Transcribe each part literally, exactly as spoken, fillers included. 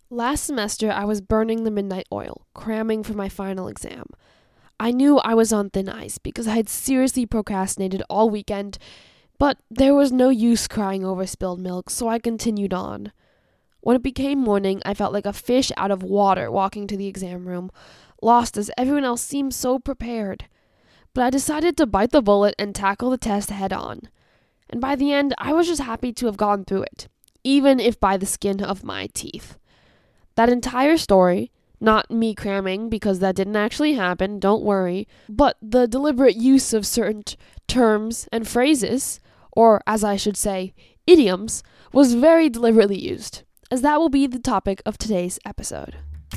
Last semester, I was burning the midnight oil, cramming for my final exam. I knew I was on thin ice because I had seriously procrastinated all weekend, but there was no use crying over spilled milk, so I continued on. When it became morning, I felt like a fish out of water walking to the exam room, lost as everyone else seemed so prepared. But I decided to bite the bullet and tackle the test head on. And by the end, I was just happy to have gone through it, even if by the skin of my teeth. That entire story, not me cramming because that didn't actually happen, don't worry, but the deliberate use of certain t- terms and phrases, or as I should say, idioms, was very deliberately used, as that will be the topic of today's episode.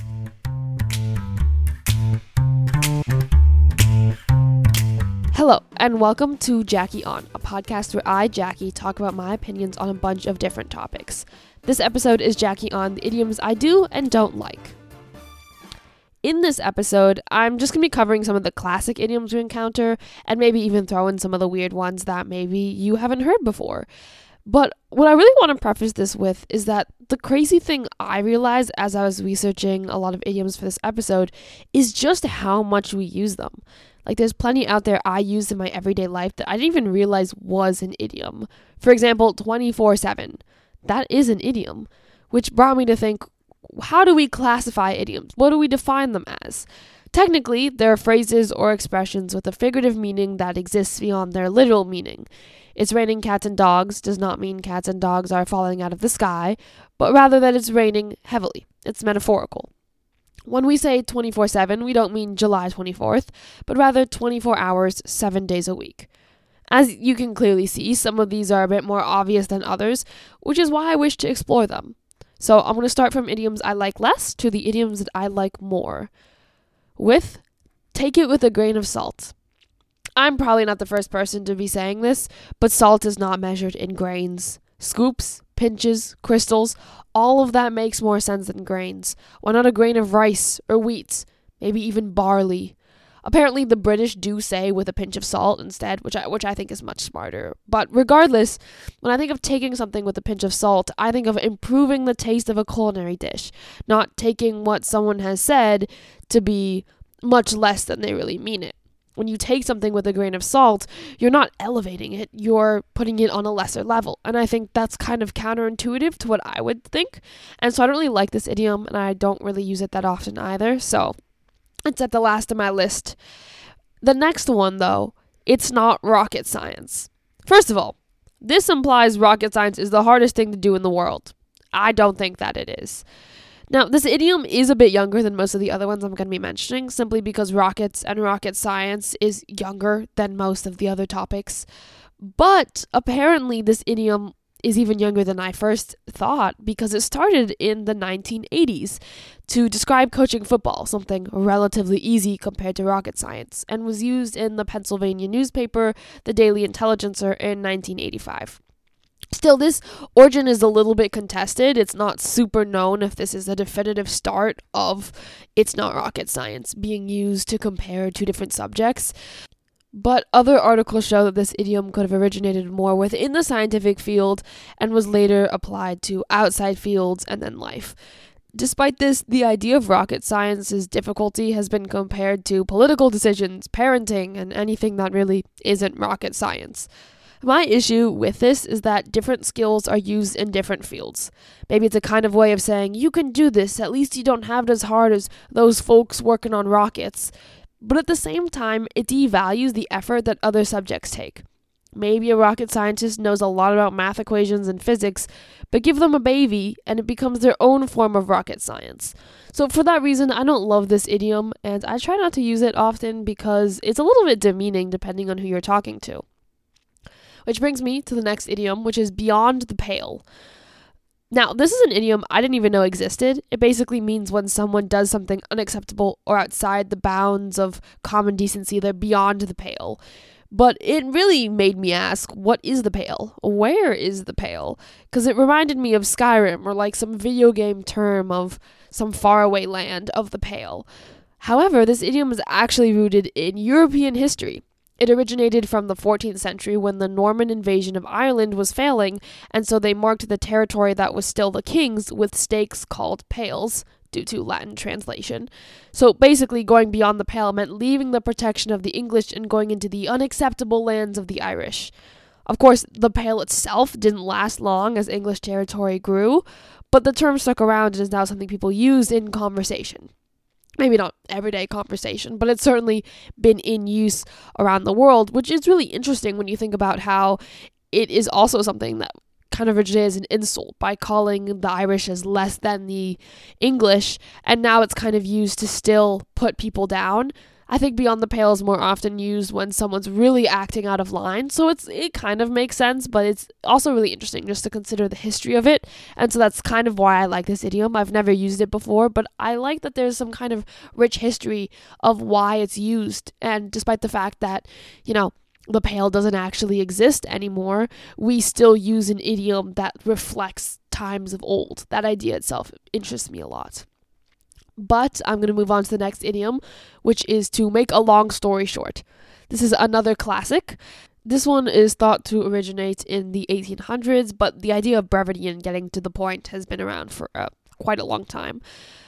Hello, and welcome to Jackie On, a podcast where I, Jackie, talk about my opinions on a bunch of different topics. This episode is Jackie On, the idioms I do and don't like. In this episode, I'm just going to be covering some of the classic idioms we encounter, and maybe even throw in some of the weird ones that maybe you haven't heard before. But what I really want to preface this with is that the crazy thing I realized as I was researching a lot of idioms for this episode is just how much we use them. Like, there's plenty out there I use in my everyday life that I didn't even realize was an idiom. For example, twenty-four seven. That is an idiom, which brought me to think, how do we classify idioms? What do we define them as? Technically, they're phrases or expressions with a figurative meaning that exists beyond their literal meaning. It's raining cats and dogs does not mean cats and dogs are falling out of the sky, but rather that it's raining heavily. It's metaphorical. When we say twenty-four seven, we don't mean July twenty-fourth, but rather twenty-four hours, seven days a week. As you can clearly see, some of these are a bit more obvious than others, which is why I wish to explore them. So I'm going to start from idioms I like less to the idioms that I like more. With, take it with a grain of salt. I'm probably not the first person to be saying this, but salt is not measured in grains. Scoops, pinches, crystals, all of that makes more sense than grains. Why not a grain of rice or wheat, maybe even barley? Apparently the British do say with a pinch of salt instead, which I, which I think is much smarter. But regardless, when I think of taking something with a pinch of salt, I think of improving the taste of a culinary dish, not taking what someone has said to be much less than they really mean it. When you take something with a grain of salt, you're not elevating it, you're putting it on a lesser level. And I think that's kind of counterintuitive to what I would think. And so I don't really like this idiom, and I don't really use it that often either. So it's at the last of my list. The next one, though, it's not rocket science. First of all, this implies rocket science is the hardest thing to do in the world. I don't think that it is. Now, this idiom is a bit younger than most of the other ones I'm going to be mentioning, simply because rockets and rocket science is younger than most of the other topics. But apparently this idiom is even younger than I first thought, because it started in the nineteen eighties to describe coaching football, something relatively easy compared to rocket science, and was used in the Pennsylvania newspaper, the Daily Intelligencer, in nineteen eighty-five. Still, this origin is a little bit contested. It's not super known if this is a definitive start of it's not rocket science being used to compare two different subjects. But other articles show that this idiom could have originated more within the scientific field and was later applied to outside fields and then life. Despite this, the idea of rocket science's difficulty has been compared to political decisions, parenting, and anything that really isn't rocket science. My issue with this is that different skills are used in different fields. Maybe it's a kind of way of saying, you can do this, at least you don't have it as hard as those folks working on rockets. But at the same time, it devalues the effort that other subjects take. Maybe a rocket scientist knows a lot about math equations and physics, but give them a baby and it becomes their own form of rocket science. So for that reason, I don't love this idiom, and I try not to use it often because it's a little bit demeaning depending on who you're talking to. Which brings me to the next idiom, which is beyond the pale. Now, this is an idiom I didn't even know existed. It basically means when someone does something unacceptable or outside the bounds of common decency, they're beyond the pale. But it really made me ask, what is the pale? Where is the pale? Because it reminded me of Skyrim, or like some video game term of some faraway land of the pale. However, this idiom is actually rooted in European history. It originated from the fourteenth century when the Norman invasion of Ireland was failing, and so they marked the territory that was still the king's with stakes called pales, due to Latin translation. So basically, going beyond the pale meant leaving the protection of the English and going into the unacceptable lands of the Irish. Of course, the pale itself didn't last long as English territory grew, but the term stuck around and is now something people use in conversation. Maybe not everyday conversation, but it's certainly been in use around the world, which is really interesting when you think about how it is also something that kind of originated as an insult by calling the Irish as less than the English, and now it's kind of used to still put people down. I think beyond the pale is more often used when someone's really acting out of line, so it's it kind of makes sense, but it's also really interesting just to consider the history of it, and so that's kind of why I like this idiom. I've never used it before, but I like that there's some kind of rich history of why it's used, and despite the fact that, you know, the pale doesn't actually exist anymore, we still use an idiom that reflects times of old. That idea itself interests me a lot. But I'm going to move on to the next idiom, which is to make a long story short. This is another classic. This one is thought to originate in the eighteen hundreds, but the idea of brevity and getting to the point has been around for uh, quite a long time.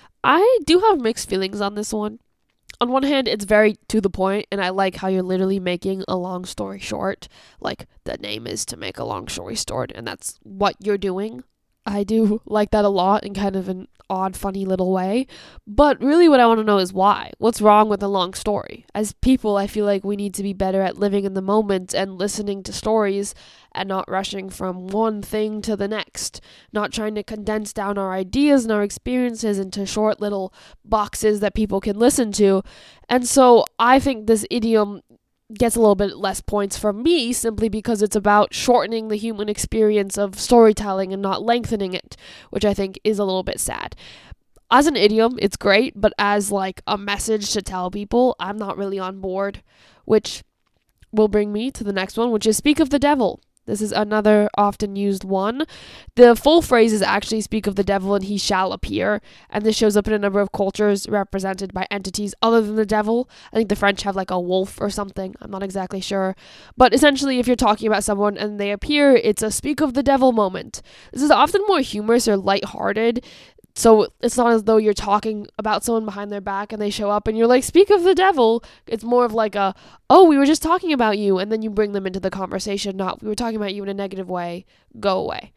I do have mixed feelings on this one. On one hand, it's very to the point, and I like how you're literally making a long story short. Like, the name is to make a long story short, and that's what you're doing. I do like that a lot in kind of an odd, funny little way. But really what I want to know is why. What's wrong with a long story? As people, I feel like we need to be better at living in the moment and listening to stories and not rushing from one thing to the next. Not trying to condense down our ideas and our experiences into short little boxes that people can listen to. And so I think this idiom gets a little bit less points from me simply because it's about shortening the human experience of storytelling and not lengthening it, which I think is a little bit sad. As an idiom, it's great, but as like a message to tell people, I'm not really on board, which will bring me to the next one, which is speak of the devil. This is another often used one. The full phrase is actually speak of the devil and he shall appear, and this shows up in a number of cultures represented by entities other than the devil. I think the French have like a wolf or something, I'm not exactly sure. But essentially, if you're talking about someone and they appear, it's a speak of the devil moment. This is often more humorous or lighthearted, so it's not as though you're talking about someone behind their back and they show up and you're like, speak of the devil. It's more of like a, oh, we were just talking about you. And then you bring them into the conversation, not we were talking about you in a negative way. Go away.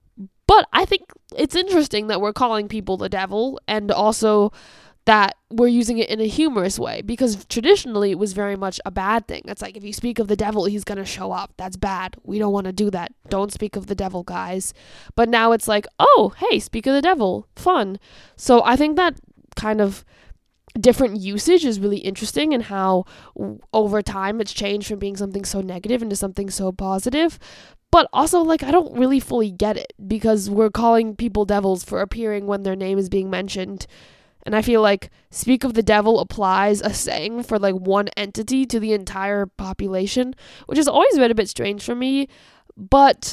But I think it's interesting that we're calling people the devil, and also that we're using it in a humorous way, because traditionally it was very much a bad thing. It's like, if you speak of the devil, he's going to show up. That's bad. We don't want to do that. Don't speak of the devil, guys. But now it's like, oh, hey, speak of the devil. Fun. So I think that kind of different usage is really interesting, and how w- over time it's changed from being something so negative into something so positive. But also, like, I don't really fully get it, because we're calling people devils for appearing when their name is being mentioned. And I feel like speak of the devil applies a saying for like one entity to the entire population, which has always been a bit strange for me. But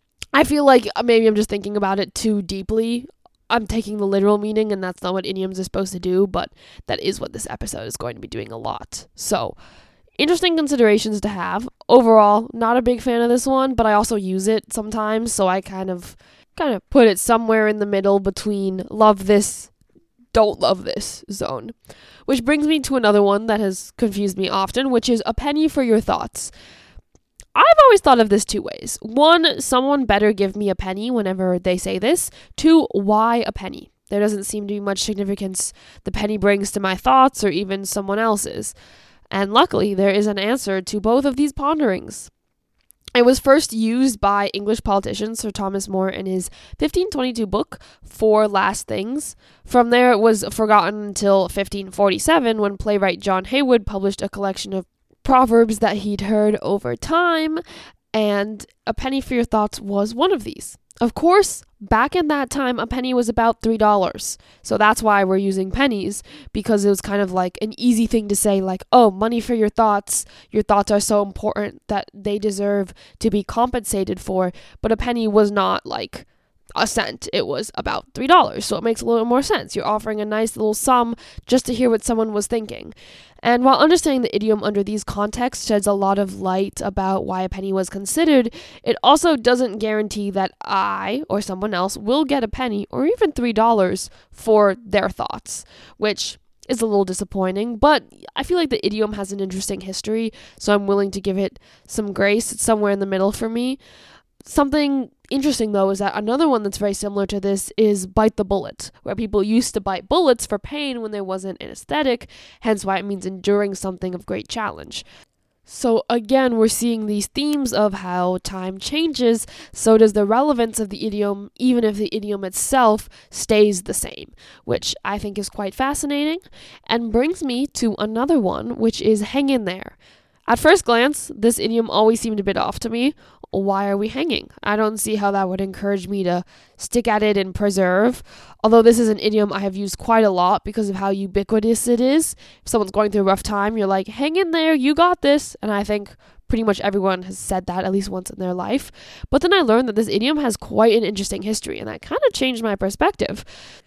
I feel like maybe I'm just thinking about it too deeply. I'm taking the literal meaning, and that's not what idioms are supposed to do, but that is what this episode is going to be doing a lot. So, interesting considerations to have. Overall, not a big fan of this one, but I also use it sometimes, so I kind of kind of put it somewhere in the middle between love this, don't love this zone. Which brings me to another one that has confused me often, which is a penny for your thoughts. I've always thought of this two ways. One, someone better give me a penny whenever they say this. Two, why a penny? There doesn't seem to be much significance the penny brings to my thoughts or even someone else's. And luckily, there is an answer to both of these ponderings. It was first used by English politician Sir Thomas More in his fifteen twenty-two book, Four Last Things. From there, it was forgotten until fifteen forty-seven, when playwright John Heywood published a collection of proverbs that he'd heard over time, and a penny for your thoughts was one of these. Of course, back in that time, a penny was about three dollars. So that's why we're using pennies, because it was kind of like an easy thing to say, like, oh, money for your thoughts. Your thoughts are so important that they deserve to be compensated for. But a penny was not like a cent. It was about three dollars. So it makes a little more sense. You're offering a nice little sum just to hear what someone was thinking. And while understanding the idiom under these contexts sheds a lot of light about why a penny was considered, it also doesn't guarantee that I or someone else will get a penny or even three dollars for their thoughts, which is a little disappointing, but I feel like the idiom has an interesting history, so I'm willing to give it some grace. It's somewhere in the middle for me. Something interesting, though, is that another one that's very similar to this is bite the bullet, where people used to bite bullets for pain when there wasn't anesthetic, hence why it means enduring something of great challenge. So again, we're seeing these themes of how time changes, so does the relevance of the idiom, even if the idiom itself stays the same, which I think is quite fascinating, and brings me to another one, which is hang in there. At first glance, this idiom always seemed a bit off to me. Why are we hanging? I don't see how that would encourage me to stick at it and persevere. Although this is an idiom I have used quite a lot because of how ubiquitous it is. If someone's going through a rough time, you're like, hang in there, you got this. And I think pretty much everyone has said that at least once in their life. But then I learned that this idiom has quite an interesting history, and that kind of changed my perspective.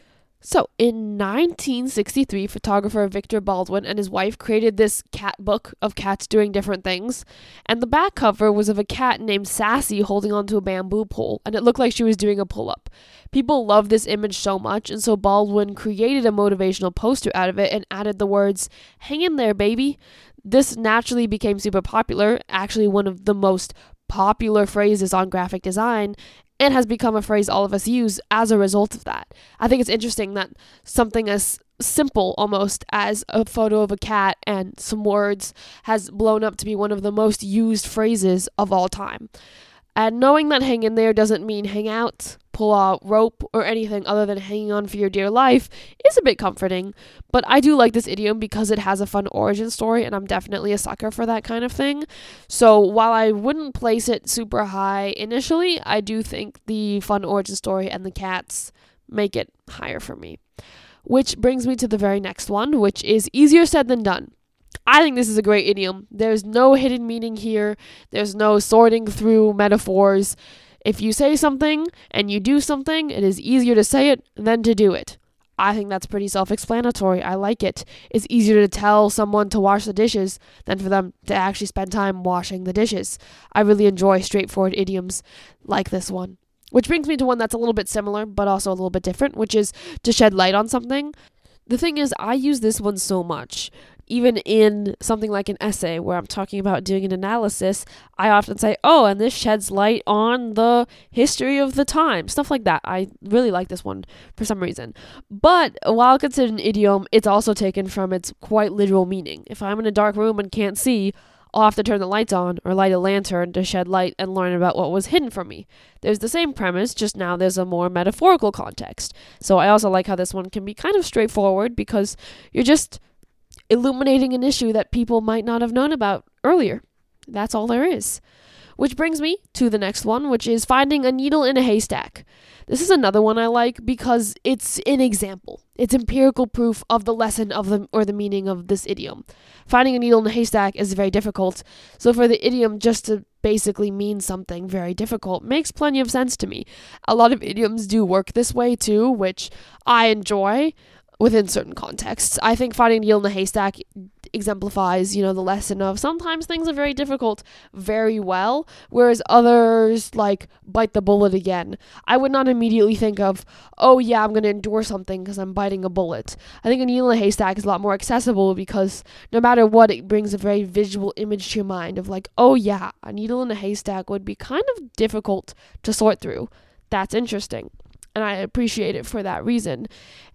So, in nineteen sixty-three, photographer Victor Baldwin and his wife created this cat book of cats doing different things, and the back cover was of a cat named Sassy holding onto a bamboo pole, and it looked like she was doing a pull-up. People loved this image so much, and so Baldwin created a motivational poster out of it and added the words, "Hang in there, baby." This naturally became super popular, actually one of the most popular phrases on graphic design, and has become a phrase all of us use as a result of that. I think it's interesting that something as simple almost as a photo of a cat and some words has blown up to be one of the most used phrases of all time. And knowing that hang in there doesn't mean hang out, pull out rope, or anything other than hanging on for your dear life is a bit comforting. But I do like this idiom because it has a fun origin story, and I'm definitely a sucker for that kind of thing. So while I wouldn't place it super high initially, I do think the fun origin story and the cats make it higher for me. Which brings me to the very next one, which is easier said than done. I think this is a great idiom. There's no hidden meaning here. There's no sorting through metaphors. If you say something and you do something, it is easier to say it than to do it. I think that's pretty self-explanatory. I like it. It's easier to tell someone to wash the dishes than for them to actually spend time washing the dishes. I really enjoy straightforward idioms like this one. Which brings me to one that's a little bit similar, but also a little bit different, which is to shed light on something. The thing is, I use this one so much. Even in something like an essay where I'm talking about doing an analysis, I often say, oh, and this sheds light on the history of the time. Stuff like that. I really like this one for some reason. But while considered an idiom, it's also taken from its quite literal meaning. If I'm in a dark room and can't see, I'll have to turn the lights on or light a lantern to shed light and learn about what was hidden from me. There's the same premise, just now there's a more metaphorical context. So I also like how this one can be kind of straightforward because you're just illuminating an issue that people might not have known about earlier. That's all there is. Which brings me to the next one, which is finding a needle in a haystack. This is another one I like because it's an example. It's empirical proof of the lesson of the or the meaning of this idiom. Finding a needle in a haystack is very difficult, so for the idiom just to basically mean something very difficult makes plenty of sense to me. A lot of idioms do work this way too, which I enjoy within certain contexts. I think finding a needle in a haystack exemplifies, you know, the lesson of sometimes things are very difficult very well, whereas others, like, bite the bullet again. I would not immediately think of, oh yeah, I'm going to endure something because I'm biting a bullet. I think a needle in a haystack is a lot more accessible because no matter what, it brings a very visual image to your mind of like, oh yeah, a needle in a haystack would be kind of difficult to sort through. That's interesting, and I appreciate it for that reason.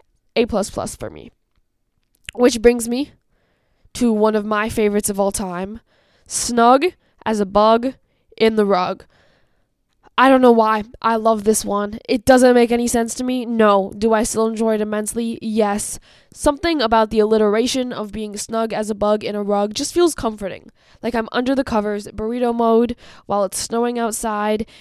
A plus plus for me. Which brings me to one of my favorites of all time. Snug as a bug in the rug. I don't know why. I love this one. It doesn't make any sense to me. No. Do I still enjoy it immensely? Yes. Something about the alliteration of being snug as a bug in a rug just feels comforting. Like I'm under the covers, burrito mode, while it's snowing outside,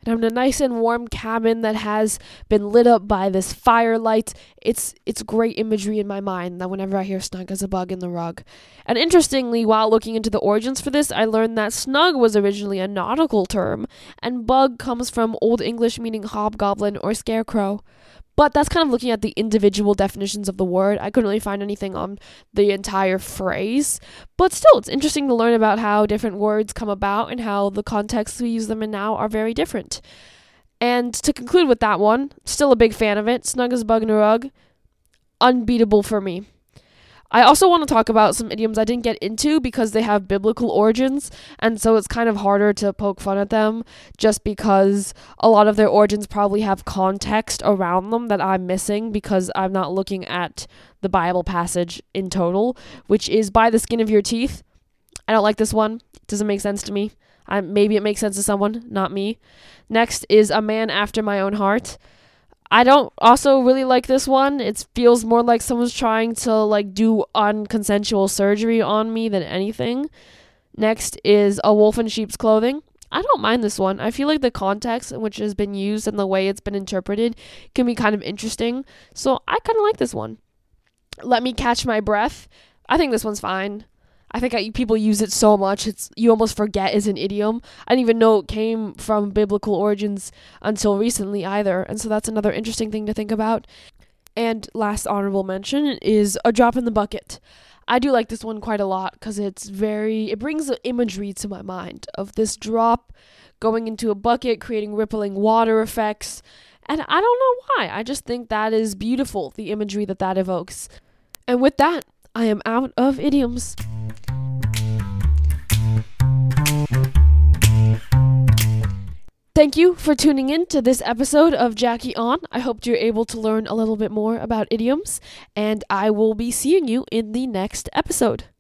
and I'm in a nice and warm cabin that has been lit up by this firelight. It's it's great imagery in my mind that whenever I hear snug as a bug in the rug. And interestingly, while looking into the origins for this, I learned that snug was originally a nautical term, and bug comes from Old English meaning hobgoblin or scarecrow. But that's kind of looking at the individual definitions of the word. I couldn't really find anything on the entire phrase. But still, it's interesting to learn about how different words come about and how the contexts we use them in now are very different. And to conclude with that one, still a big fan of it. Snug as a bug in a rug. Unbeatable for me. I also want to talk about some idioms I didn't get into because they have biblical origins, and so it's kind of harder to poke fun at them just because a lot of their origins probably have context around them that I'm missing because I'm not looking at the Bible passage in total, which is by the skin of your teeth. I don't like this one. It doesn't make sense to me. I, maybe it makes sense to someone, not me. Next is a man after my own heart. I don't also really like this one. It feels more like someone's trying to like do unconsensual surgery on me than anything. Next is a wolf in sheep's clothing. I don't mind this one. I feel like the context in which it has been used and the way it's been interpreted can be kind of interesting. So I kind of like this one. Let me catch my breath. I think this one's fine. I think I, people use it so much, it's you almost forget it's an idiom. I didn't even know it came from biblical origins until recently either, and so that's another interesting thing to think about. And last honorable mention is a drop in the bucket. I do like this one quite a lot because it's very, it brings the imagery to my mind of this drop going into a bucket, creating rippling water effects, and I don't know why. I just think that is beautiful, the imagery that that evokes. And with that, I am out of idioms. Thank you for tuning in to this episode of Jackie On. I hope you're able to learn a little bit more about idioms, and I will be seeing you in the next episode.